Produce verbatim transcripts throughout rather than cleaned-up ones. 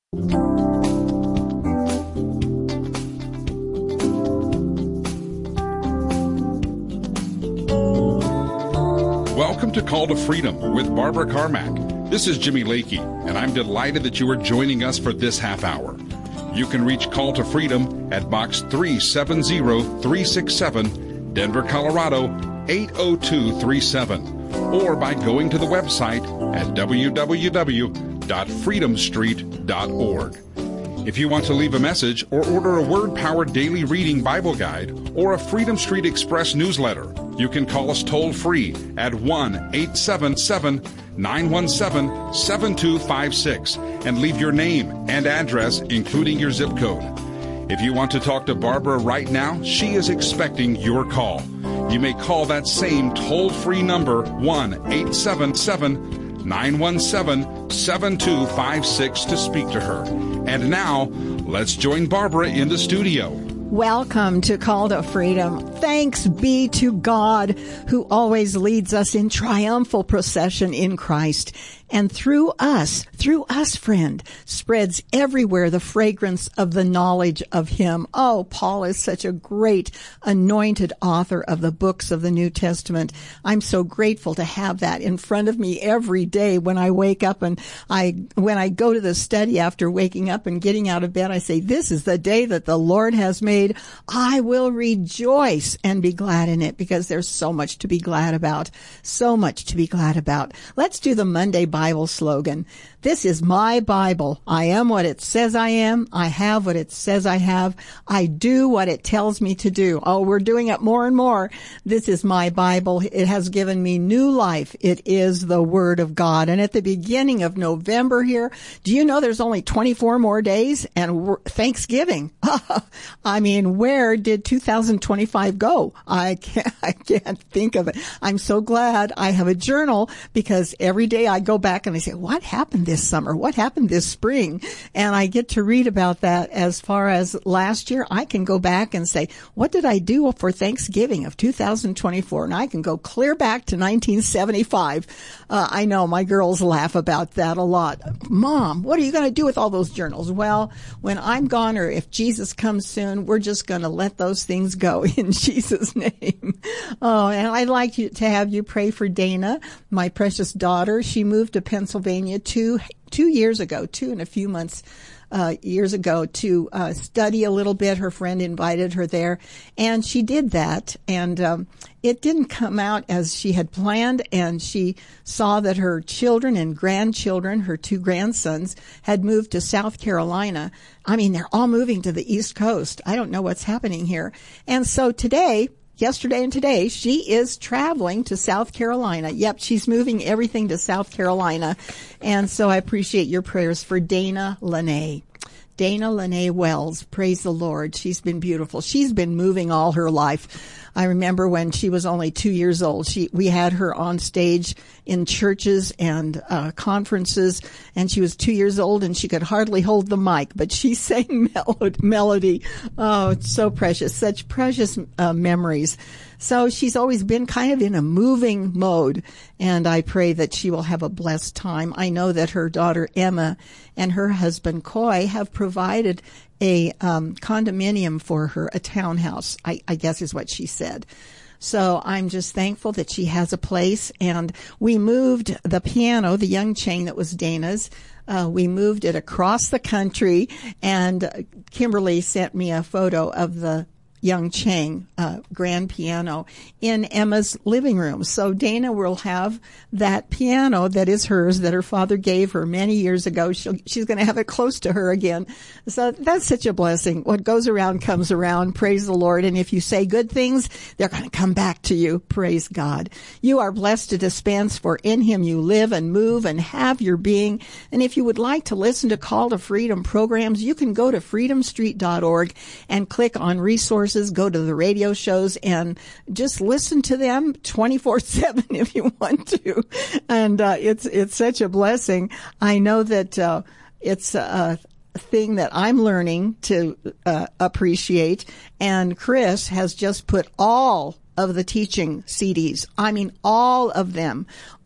Welcome to Call to Freedom with Barbara Carmack. This is Jimmy Lakey, and I'm delighted that you are joining us for this half hour. You can reach Call to Freedom at Box three seven zero three six seven, Denver, Colorado eight oh two three seven, or by going to the website at w w w dot freedom street dot org. If you want to leave a message or order a Word-powered daily reading Bible guide or a Freedom Street Express newsletter, you can call us toll-free at one eight seven seven, nine one seven, seven two five six and leave your name and address, including your zip code. If you want to talk to Barbara right now, she is expecting your call. You may call that same toll-free number, one eight seven seven, nine one seven, seven two five six, to speak to her. And now, let's join Barbara in the studio. Welcome to Call to Freedom. Thanks be to God, who always leads us in triumphal procession in Christ. And through us, through us, friend, spreads everywhere the fragrance of the knowledge of Him. Oh, Paul is such a great anointed author of the books of the New Testament. I'm so grateful to have that in front of me every day when I wake up, and I, when I go to the study after waking up and getting out of bed, I say, this is the day that the Lord has made. I will rejoice and be glad in it, because there's so much to be glad about. So much to be glad about. Let's do the Monday Bible slogan. This is my Bible. I am what it says I am. I have what it says I have. I do what it tells me to do. Oh, we're doing it more and more. This is my Bible. It has given me new life. It is the Word of God. And at the beginning of November here, do you know there's only twenty-four more days and Thanksgiving? I mean, where did two thousand twenty-five go? I can't, I can't think of it. I'm so glad I have a journal, because every day I go back and I say, what happened this summer? What happened this spring? And I get to read about that. As far as last year, I can go back and say, what did I do for Thanksgiving of two thousand twenty-four? And I can go clear back to nineteen seventy-five. Uh, I know my girls laugh about that a lot. Mom, what are you going to do with all those journals? Well, when I'm gone, or if Jesus comes soon, we're just going to let those things go in Jesus' name. Oh, and I'd like you to have you pray for Dana, my precious daughter. She moved to Pennsylvania two two years ago, two and a few months uh years ago, to uh study a little bit. Her friend invited her there, and she did that, and um it didn't come out as she had planned, and she saw that her children and grandchildren, her two grandsons, had moved to South Carolina. I mean, they're all moving to the East Coast. I don't know what's happening here. And so today, yesterday and today, she is traveling to South Carolina. Yep, she's moving everything to South Carolina. And so I appreciate your prayers for Dana Lene. Dana Lene Wells, praise the Lord. She's been beautiful. She's been moving all her life. I remember when she was only two years old, she, we had her on stage in churches and uh, conferences, and she was two years old and she could hardly hold the mic, but she sang mel- melody. Oh, it's so precious, such precious uh, memories. So she's always been kind of in a moving mode, and I pray that she will have a blessed time. I know that her daughter Emma and her husband Coy have provided a um, condominium for her, a townhouse, I, I guess is what she said. So I'm just thankful that she has a place. And we moved the piano, the Young Chang that was Dana's, uh, we moved it across the country, and Kimberly sent me a photo of the Young Chang uh, grand piano in Emma's living room. So Dana will have that piano that is hers, that her father gave her many years ago. She'll, she's going to have it close to her again. So that's such a blessing. What goes around comes around. Praise the Lord. And if you say good things, they're going to come back to you. Praise God. You are blessed to dispense, for in Him you live and move and have your being. And if you would like to listen to Call to Freedom programs, you can go to freedom street dot org and click on resources. Go to the radio shows and just listen to them twenty-four seven if you want to. And uh, it's it's such a blessing. I know that uh, it's a thing that I'm learning to uh, appreciate. And Chris has just put all of the teaching C Ds. I mean, all of them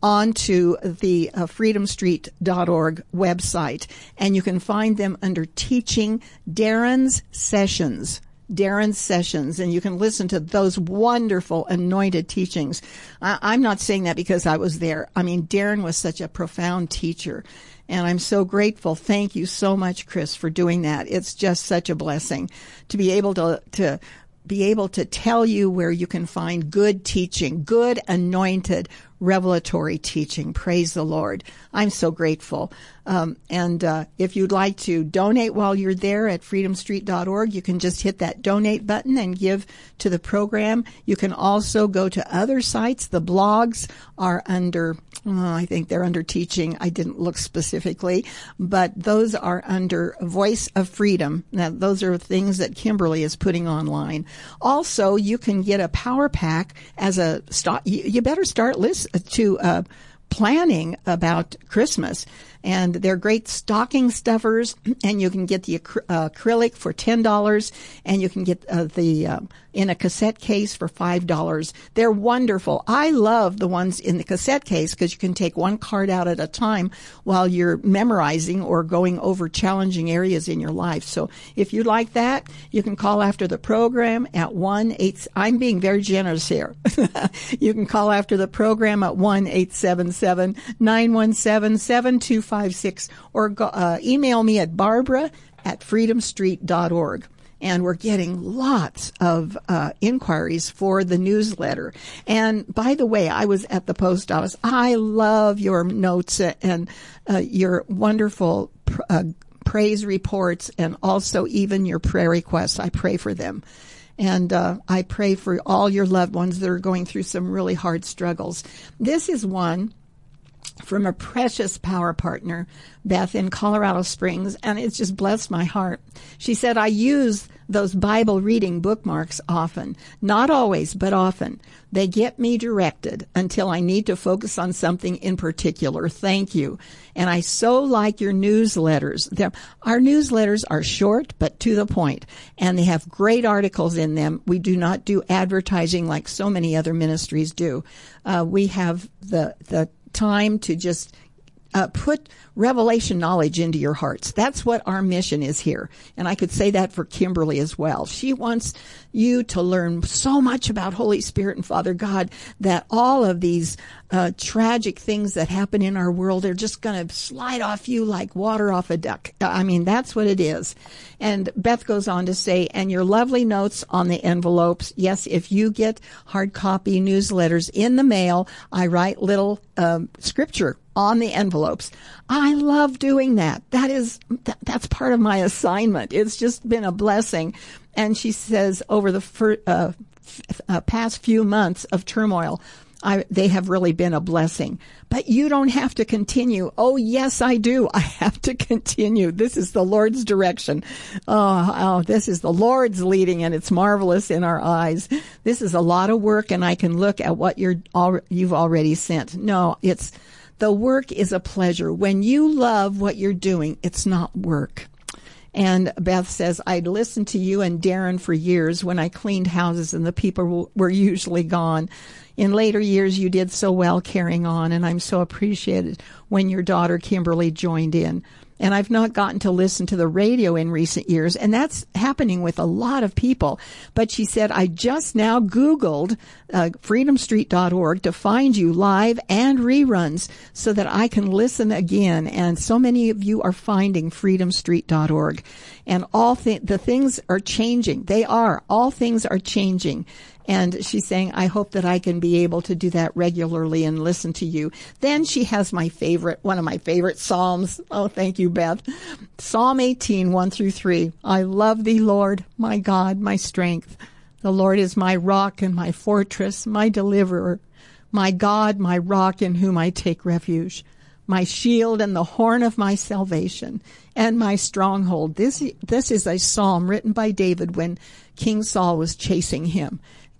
onto the uh, freedom street dot org website. And you can find them under Teaching Darren's Sessions. Darren's Sessions, and you can listen to those wonderful anointed teachings. I, I'm not saying that because I was there. I mean, Darren was such a profound teacher, and I'm so grateful. Thank you so much, Chris, for doing that. It's just such a blessing to be able to, to be able to tell you where you can find good teaching, good anointed revelatory teaching. Praise the Lord. I'm so grateful. Um, and uh, if you'd like to donate while you're there at freedom street dot org, you can just hit that donate button and give to the program. You can also go to other sites. The blogs are under, oh, I think they're under teaching. I didn't look specifically, but those are under Voice of Freedom. Now, those are things that Kimberly is putting online. Also, you can get a power pack as a start. You better start list to uh, planning about Christmas. And they're great stocking stuffers, and you can get the acry- uh, acrylic for ten dollars, and you can get uh, the uh, in a cassette case for five dollars. They're wonderful. I love the ones in the cassette case because you can take one card out at a time while you're memorizing or going over challenging areas in your life. So if you like that, you can call after the program at one eight. I'm being very generous here. You can call after the program at one eight seven seven nine one seven seven two five six or go, uh, email me at Barbara at freedom street dot org. And we're getting lots of uh, inquiries for the newsletter. And by the way, I was at the post office. I love your notes and uh, your wonderful pr- uh, praise reports, and also even your prayer requests. I pray for them. And uh, I pray for all your loved ones that are going through some really hard struggles. This is one from a precious power partner, Beth, in Colorado Springs, and it's just blessed my heart. She said, I use those Bible reading bookmarks often. Not always, but often. They get me directed until I need to focus on something in particular. Thank you. And I so like your newsletters. They're, our newsletters are short, but to the point, and they have great articles in them. We do not do advertising like so many other ministries do. Uh, we have the, the time to just uh, put revelation knowledge into your hearts. That's what our mission is here. And I could say that for Kimberly as well. She wants you to learn so much about Holy Spirit and Father God that all of these uh, tragic things that happen in our world are just going to slide off you like water off a duck. I mean, that's what it is. And Beth goes on to say, and your lovely notes on the envelopes. Yes, if you get hard copy newsletters in the mail, I write little um, scripture on the envelopes. I love doing that. That is, that, that's part of my assignment. It's just been a blessing. And she says over the fir, uh, f- uh, past few months of turmoil, I, they have really been a blessing. But you don't have to continue. Oh, yes, I do. I have to continue. This is the Lord's direction. Oh, oh, this is the Lord's leading, and it's marvelous in our eyes. This is a lot of work, and I can look at what you're al- you've already sent. No, it's the work is a pleasure. When you love what you're doing, it's not work. And Beth says, I'd listened to you and Darren for years when I cleaned houses and the people were usually gone. In later years, you did so well carrying on, and I'm so appreciated when your daughter Kimberly joined in. And I've not gotten to listen to the radio in recent years, and that's happening with a lot of people. But she said, I just now Googled uh, freedom street dot org to find you live and reruns so that I can listen again. And so many of you are finding freedom street dot org. And all th- the things are changing. They are. All things are changing. And she's saying, I hope that I can be able to do that regularly and listen to you. Then she has my favorite, one of my favorite Psalms. Oh, thank you, Beth. Psalm eighteen, one through three. I love thee, Lord, my God, my strength. The Lord is my rock and my fortress, my deliverer, my God, my rock in whom I take refuge, my shield and the horn of my salvation, and my stronghold. This, this is a psalm written by David when King Saul was chasing him.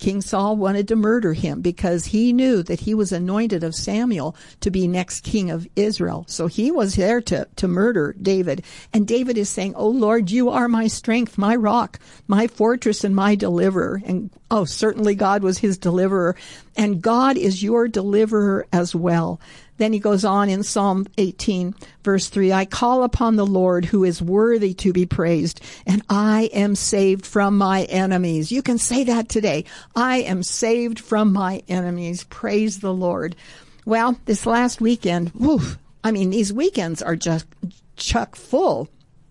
King Saul wanted to murder him because he knew that he was anointed of Samuel to be next king of Israel. So he was there to, to murder David. And David is saying, "Oh Lord, you are my strength, my rock, my fortress, and my deliverer." And oh, certainly God was his deliverer. And God is your deliverer as well. Then he goes on in Psalm eighteen, verse three, "I call upon the Lord who is worthy to be praised, and I am saved from my enemies." You can say that today. I am saved from my enemies. Praise the Lord. Well, this last weekend, whew, I mean, these weekends are just chock full.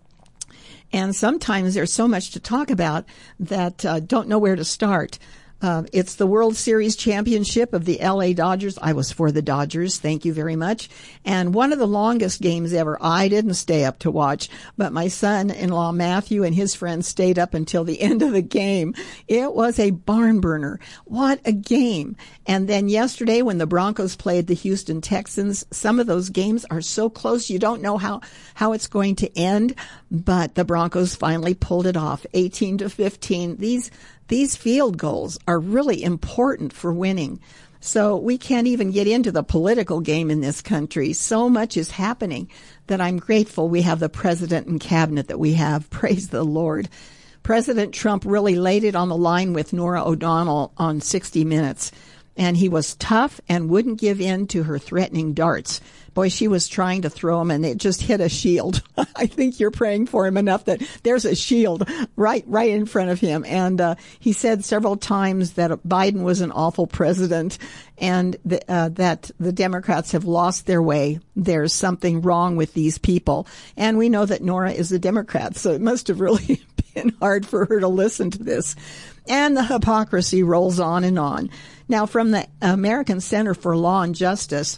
And sometimes there's so much to talk about that uh, don't know where to start. Uh, it's the World Series championship of the L A Dodgers. I was for the Dodgers. Thank you very much. And one of the longest games ever. I didn't stay up to watch, but my son-in-law Matthew and his friends stayed up until the end of the game. It was a barn burner. What a game. And then yesterday when the Broncos played the Houston Texans, some of those games are so close you don't know how, how it's going to end, but the Broncos finally pulled it off, eighteen to fifteen. These These field goals are really important for winning. So we can't even get into the political game in this country. So much is happening that I'm grateful we have the president and cabinet that we have. Praise the Lord. President Trump really laid it on the line with Norah O'Donnell on sixty minutes. And he was tough and wouldn't give in to her threatening darts. Boy, she was trying to throw him and it just hit a shield. I think you're praying for him enough that there's a shield right, right in front of him. And, uh, he said several times that Biden was an awful president and the, uh, that the Democrats have lost their way. There's something wrong with these people. And we know that Norah is a Democrat, so it must have really been hard for her to listen to this. And the hypocrisy rolls on and on. Now, from the American Center for Law and Justice,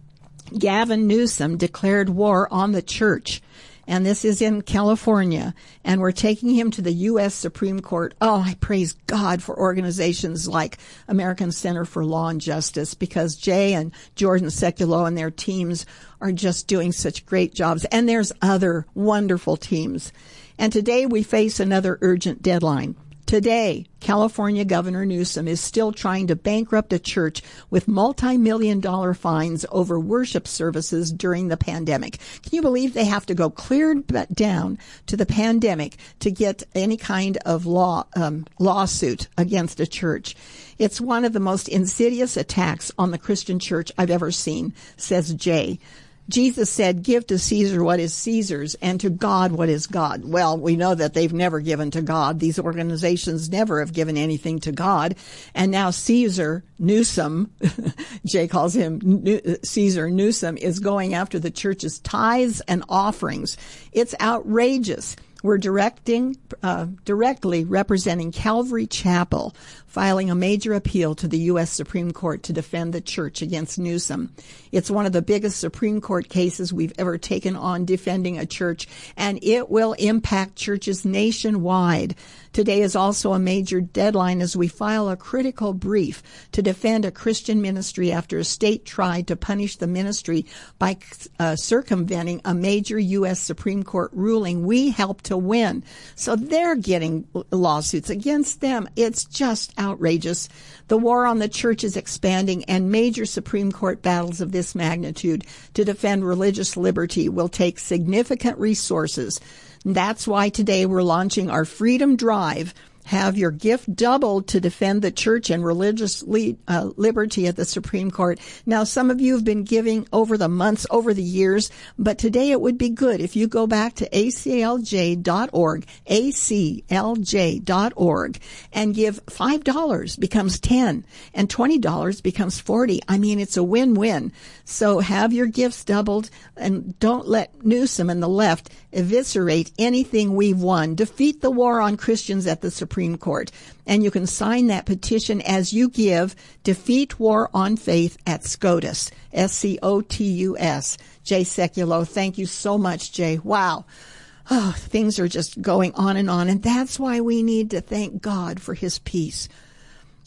Gavin Newsom declared war on the church. And this is in California. And we're taking him to the U S Supreme Court. Oh, I praise God for organizations like American Center for Law and Justice, because Jay and Jordan Sekulow and their teams are just doing such great jobs. And there's other wonderful teams. And today we face another urgent deadline. Today, California Governor Newsom is still trying to bankrupt a church with multi-million dollar fines over worship services during the pandemic. Can you believe they have to go clear down to the pandemic to get any kind of law um, lawsuit against a church? It's one of the most insidious attacks on the Christian church I've ever seen, says Jay. Jesus said, "Give to Caesar what is Caesar's and to God what is God." Well, we know that they've never given to God. These organizations never have given anything to God. And now Caesar Newsom, Jay calls him Caesar Newsom, is going after the church's tithes and offerings. It's outrageous. We're directing, uh, directly representing Calvary Chapel, filing a major appeal to the U S Supreme Court to defend the church against Newsom. It's one of the biggest Supreme Court cases we've ever taken on defending a church, and it will impact churches nationwide. Today is also a major deadline as we file a critical brief to defend a Christian ministry after a state tried to punish the ministry by uh, circumventing a major U S Supreme Court ruling we helped to win. So they're getting lawsuits against them. It's just outrageous. The war on the church is expanding, and major Supreme Court battles of this magnitude to defend religious liberty will take significant resources. That's why today we're launching our Freedom Drive. Have your gift doubled to defend the church and religious le- uh, liberty at the Supreme Court. Now, some of you have been giving over the months, over the years, but today it would be good if you go back to A C L J dot org, A C L J dot org, and give five dollars becomes ten, and twenty dollars becomes forty. I mean, it's a win-win. So have your gifts doubled, and don't let Newsom and the left eviscerate anything we've won. Defeat the war on Christians at the Supreme Court. And you can sign that petition as you give. Defeat War on Faith at SCOTUS, S C O T U S. Jay Sekulow, thank you so much, Jay. Wow. Oh, things are just going on and on. And that's why we need to thank God for his peace.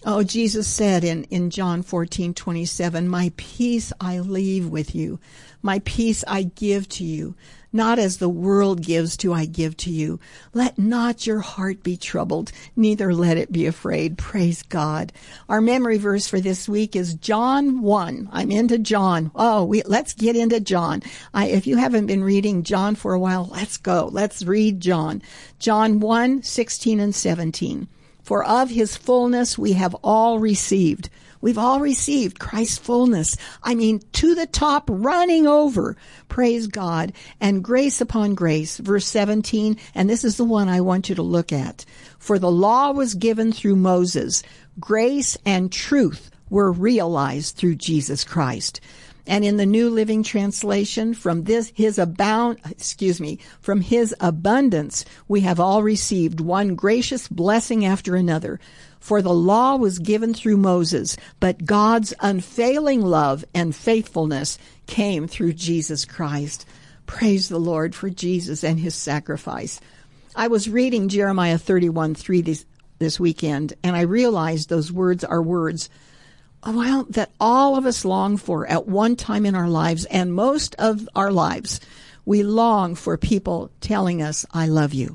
Oh, Jesus said in, in John fourteen twenty-seven, my peace I leave with you. My peace I give to you. Not as the world gives do I give to you. Let not your heart be troubled, neither let it be afraid. Praise God. Our memory verse for this week is John one. I'm into John. Oh, we, let's get into John. I, if you haven't been reading John for a while, let's go. Let's read John. John one, sixteen and seventeen. For of his fullness we have all received. We've all received Christ's fullness. I mean, to the top, running over. Praise God. And grace upon grace. Verse seventeen, and this is the one I want you to look at. For the law was given through Moses. Grace and truth were realized through Jesus Christ. And in the New Living Translation, from this, his abound, excuse me, from his abundance, we have all received one gracious blessing after another. For the law was given through Moses, but God's unfailing love and faithfulness came through Jesus Christ. Praise the Lord for Jesus and his sacrifice. I was reading Jeremiah thirty-one three this, this weekend, and I realized those words are words well, that all of us long for at one time in our lives, and most of our lives, we long for people telling us, I love you.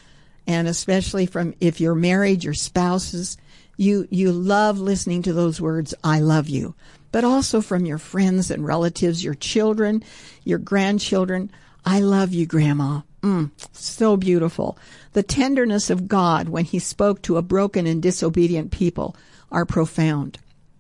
And especially from, if you're married, your spouses, you, you love listening to those words, I love you. But also from your friends and relatives, your children, your grandchildren, I love you, Grandma. Mm, so beautiful. The tenderness of God when he spoke to a broken and disobedient people are profound.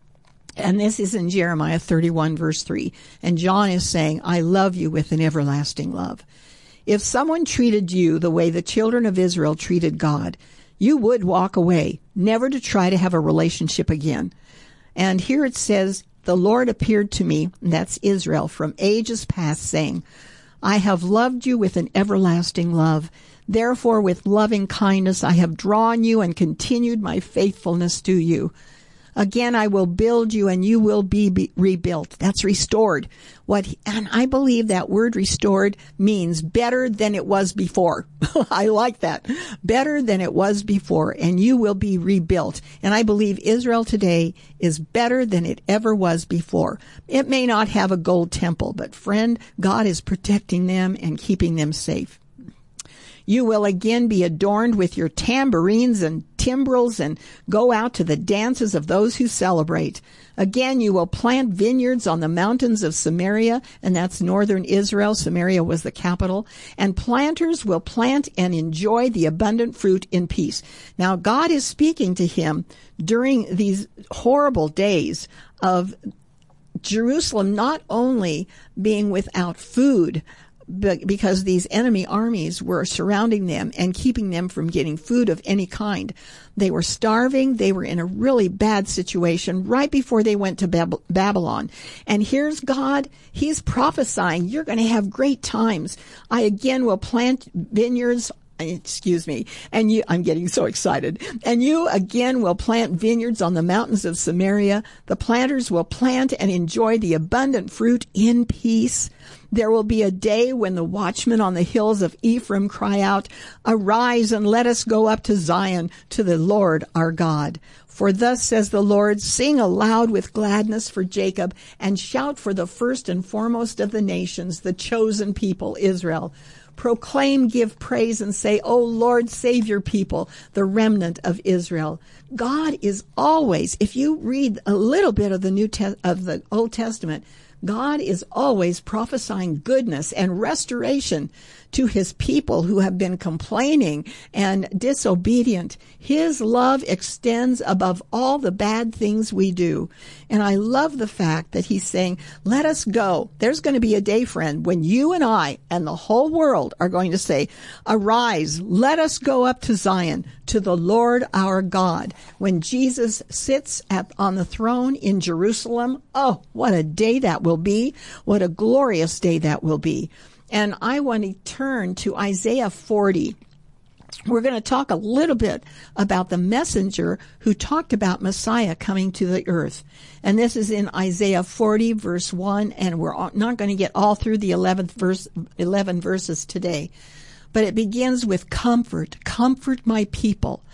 And this is in Jeremiah thirty-one, verse three. And John is saying, I love you with an everlasting love. If someone treated you the way the children of Israel treated God, you would walk away, never to try to have a relationship again. And here it says, the Lord appeared to me, and that's Israel, from ages past, saying, I have loved you with an everlasting love. Therefore, with loving kindness, I have drawn you and continued my faithfulness to you. Again, I will build you and you will be, be rebuilt. That's restored. What, and I believe that word restored means better than it was before. I like that. Better than it was before, and you will be rebuilt. And I believe Israel today is better than it ever was before. It may not have a gold temple, but friend, God is protecting them and keeping them safe. You will again be adorned with your tambourines and timbrels and go out to the dances of those who celebrate. Again, you will plant vineyards on the mountains of Samaria, and that's northern Israel. Samaria was the capital. And planters will plant and enjoy the abundant fruit in peace. Now, God is speaking to him during these horrible days of Jerusalem not only being without food, because these enemy armies were surrounding them and keeping them from getting food of any kind. They were starving. They were in a really bad situation right before they went to Bab- Babylon. And here's God. He's prophesying, you're going to have great times. I again will plant vineyards. Excuse me. And you, I'm getting so excited. And you again will plant vineyards on the mountains of Samaria. The planters will plant and enjoy the abundant fruit in peace. There will be a day when the watchmen on the hills of Ephraim cry out, arise and let us go up to Zion, to the Lord our God. For thus says the Lord, sing aloud with gladness for Jacob and shout for the first and foremost of the nations, the chosen people, Israel. Proclaim, give praise, and say, O Lord, save your people, the remnant of Israel. God is always, if you read a little bit of the New Te- of the Old Testament, God is always prophesying goodness and restoration to his people who have been complaining and disobedient. His love extends above all the bad things we do. And I love the fact that he's saying, let us go. There's going to be a day, friend, when you and I and the whole world are going to say, arise, let us go up to Zion, to the Lord our God. When Jesus sits at, on the throne in Jerusalem, oh, what a day that will be. What a glorious day that will be. And I want to turn to Isaiah forty. We're going to talk a little bit about the messenger who talked about Messiah coming to the earth. And this is in Isaiah forty, verse one, and we're not going to get all through the eleventh verse, eleven verses today. But it begins with comfort. Comfort my people.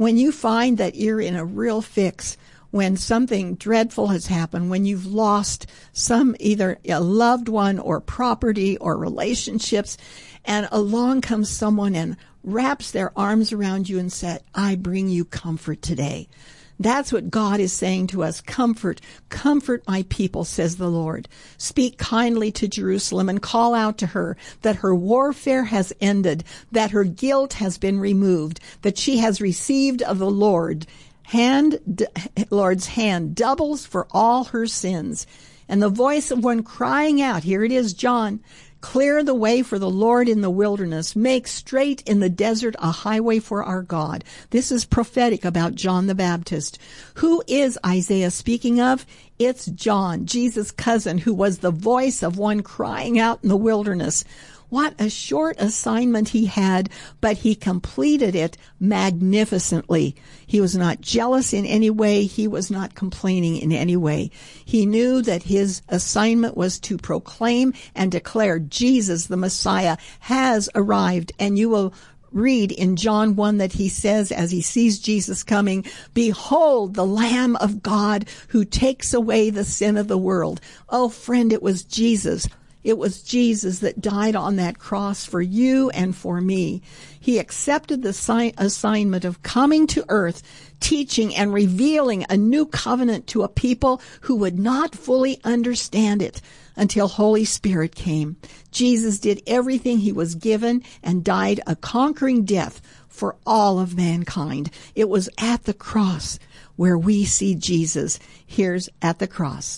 When you find that you're in a real fix, when something dreadful has happened, when you've lost some, either a loved one or property or relationships, and along comes someone and wraps their arms around you and said, I bring you comfort today. That's what God is saying to us. Comfort, comfort my people, says the Lord. Speak kindly to Jerusalem and call out to her that her warfare has ended, that her guilt has been removed, that she has received of the Lord hand, d- Lord's hand doubles for all her sins. And the voice of one crying out, here it is, John, clear the way for the Lord in the wilderness. Make straight in the desert a highway for our God. This is prophetic about John the Baptist. Who is Isaiah speaking of? It's John, Jesus' cousin, who was the voice of one crying out in the wilderness. What a short assignment he had, but he completed it magnificently. He was not jealous in any way. He was not complaining in any way. He knew that his assignment was to proclaim and declare Jesus, the Messiah, has arrived. And you will read in John one that he says, as he sees Jesus coming, behold, the Lamb of God who takes away the sin of the world. Oh, friend, it was Jesus. It was Jesus that died on that cross for you and for me. He accepted the si- assignment of coming to earth, teaching and revealing a new covenant to a people who would not fully understand it until Holy Spirit came. Jesus did everything he was given and died a conquering death for all of mankind. It was at the cross where we see Jesus. Here's At the Cross.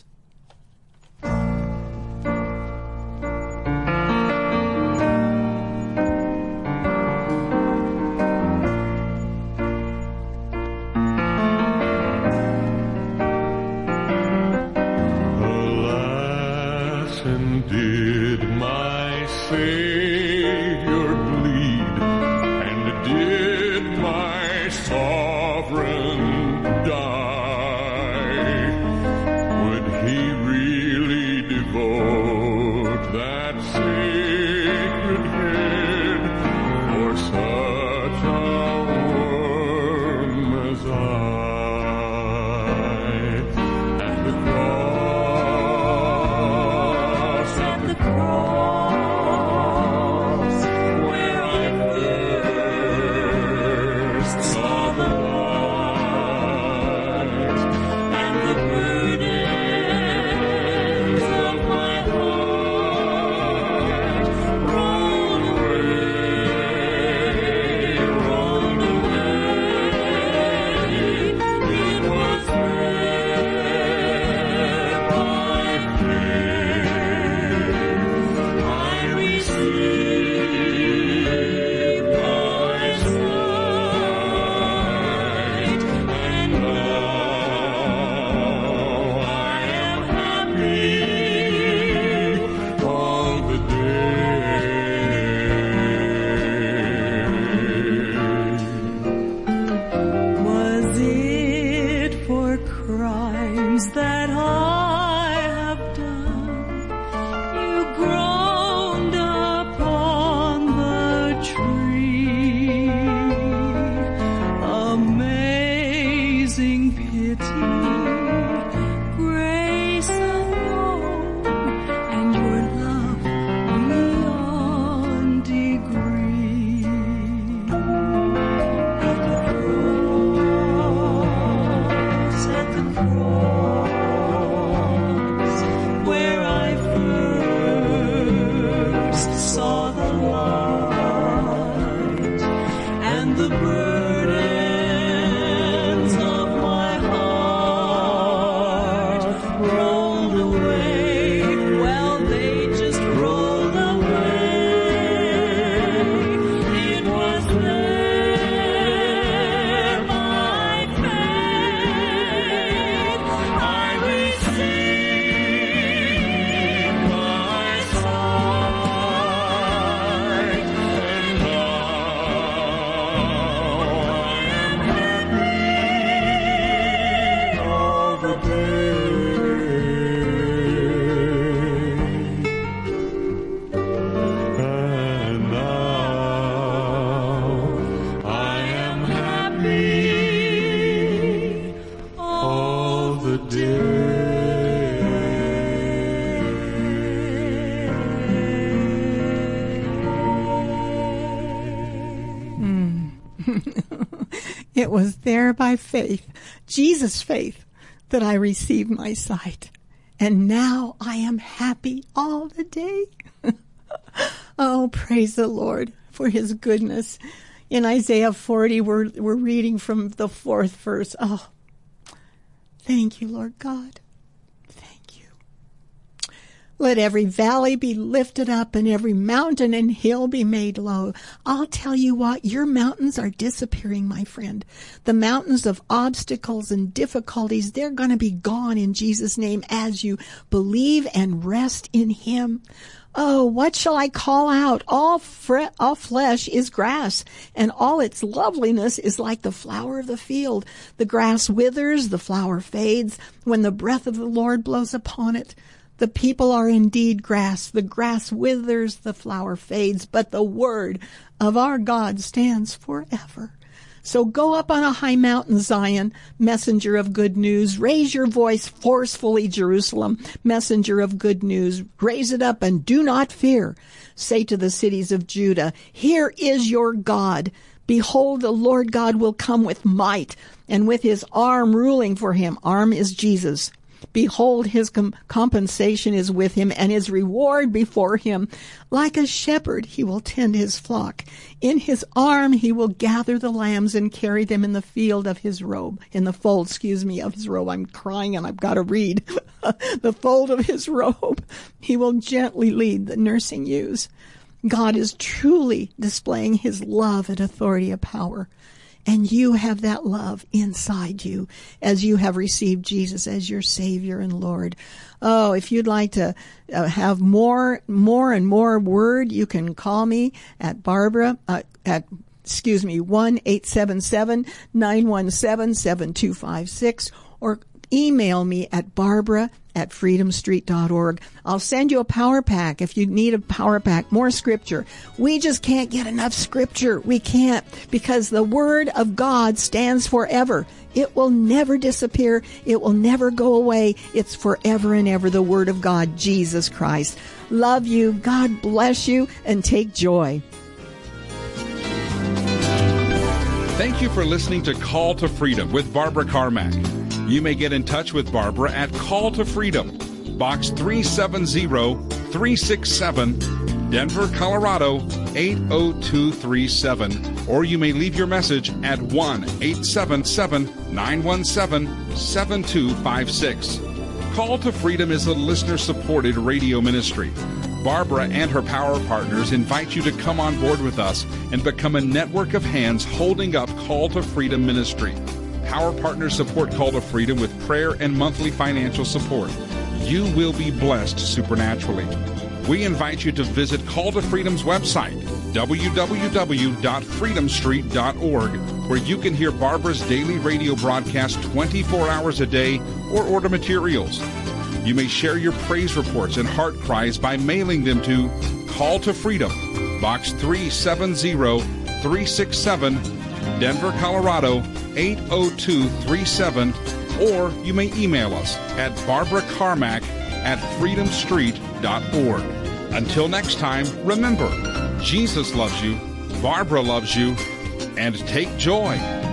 Did my Savior bleed, and did my sovereign die? Would he really devote It was there by faith, Jesus' faith, that I received my sight. And now I am happy all the day. Oh, praise the Lord for his goodness. In Isaiah forty, we're, we're reading from the fourth verse. Oh, thank you, Lord God. Thank you. Let every valley be lifted up and every mountain and hill be made low. I'll tell you what, your mountains are disappearing, my friend. The mountains of obstacles and difficulties, they're going to be gone in Jesus' name as you believe and rest in him. Oh, what shall I call out? All, fre- all flesh is grass, and all its loveliness is like the flower of the field. The grass withers, the flower fades, when the breath of the Lord blows upon it. The people are indeed grass. The grass withers, the flower fades, but the word of our God stands forever. So go up on a high mountain, Zion, messenger of good news. Raise your voice forcefully, Jerusalem, messenger of good news. Raise it up and do not fear. Say to the cities of Judah, here is your God. Behold, the Lord God will come with might, and with his arm ruling for him. Arm is Jesus. Behold, his com- compensation is with him, and his reward before him. Like a shepherd, he will tend his flock. In his arm, he will gather the lambs and carry them in the field of his robe. In the fold, excuse me, of his robe. I'm crying and I've got to read. The fold of his robe. He will gently lead the nursing ewes. God is truly displaying his love and authority of power. And you have that love inside you as you have received Jesus as your Savior and Lord. Oh, if you'd like to uh, have more, more and more word, you can call me at Barbara, uh, at, excuse me, one eight seven seven, nine one seven, seven two five six, or email me at Barbara at freedom street dot org. I'll send you a power pack if you need a power pack, more scripture. We just can't get enough scripture. We can't, because the word of God stands forever. It will never disappear. It will never go away. It's forever and ever, the word of God, Jesus Christ. Love you. God bless you, and take joy. Thank you for listening to Call to Freedom with Barbara Carmack. You may get in touch with Barbara at Call to Freedom, Box three seven zero, three six seven, Denver, Colorado eight oh two three seven. Or you may leave your message at one eight seven seven, nine one seven, seven two five six. Call to Freedom is a listener-supported radio ministry. Barbara and her power partners invite you to come on board with us and become a network of hands holding up Call to Freedom ministry. Power partners support Call to Freedom with prayer and monthly financial support. You will be blessed supernaturally. We invite you to visit Call to Freedom's website, w w w dot freedom street dot org, where you can hear Barbara's daily radio broadcast twenty-four hours a day or order materials. You may share your praise reports and heart cries by mailing them to Call to Freedom, Box three seven zero, three six seven, Denver, Colorado eight oh two three seven, or you may email us at barbara carmack at freedom street dot org. Until next time, remember, Jesus loves you, Barbara loves you, and take joy.